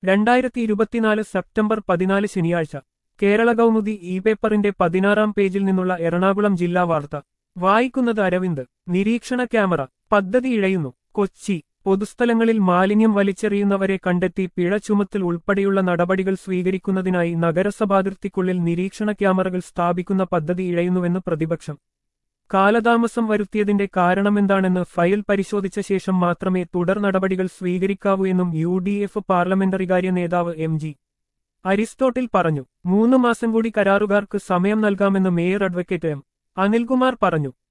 2024 September 14 ശനിയാഴ്ച Kerala Kaumudi E പേപ്പറിന്റെ 16-ാം പേജിൽ നിന്നുള്ള എറണാകുളം ജില്ലാ വാർത്ത വായിക്കുന്നത് അരവിന്ദ്. നിരീക്ഷണ ക്യാമറ പദ്ധതി ഇഴയുന്നു. കൊച്ചി പൊതുസ്ഥലങ്ങളിൽ മാലിന്യം വലിച്ചെറിയുന്നവരെ കണ്ടെത്തി പിഴ ചുമത്തൽ ഉൾപ്പെടെയുള്ള നടപടികൾ സ്വീകരിക്കുന്നതിനായി നഗരസഭാതിർത്തിക്കുള്ളിൽ നിരീക്ഷണ ക്യാമറകൾ സ്ഥാപിക്കുന്ന പദ്ധതി ഇഴയുന്നുവെന്ന് പ്രതിപക്ഷം. കാലതാമസം വരുത്തിയതിന്റെ കാരണമെന്താണെന്ന് ഫയൽ പരിശോധിച്ച ശേഷം മാത്രമേ തുടർ നടപടികൾ സ്വീകരിക്കാവൂ എന്നും UDF പാർലമെന്ററികാര്യ നേതാവ് MG അരിസ്റ്റോട്ടിൽ പറഞ്ഞു. 3 മാസം കൂടി കരാറുകാർക്ക് സമയം നൽകാമെന്ന് മേയർ അഡ്വക്കേറ്റ് M. അനിൽകുമാർ പറഞ്ഞു.